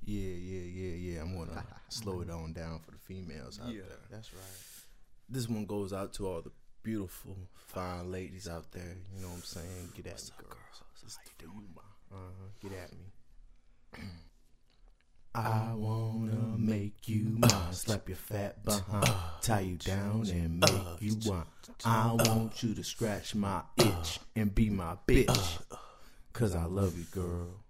Yeah. I'm gonna slow it on down for the females out there. That's right. This one goes out to all the beautiful, fine ladies out there. You know what I'm saying? Get at me, girls. Get at me. I wanna make you mine, slap your fat behind, tie you down and make you whine. I want you to scratch my itch and be my bitch, 'cause I love you, girl.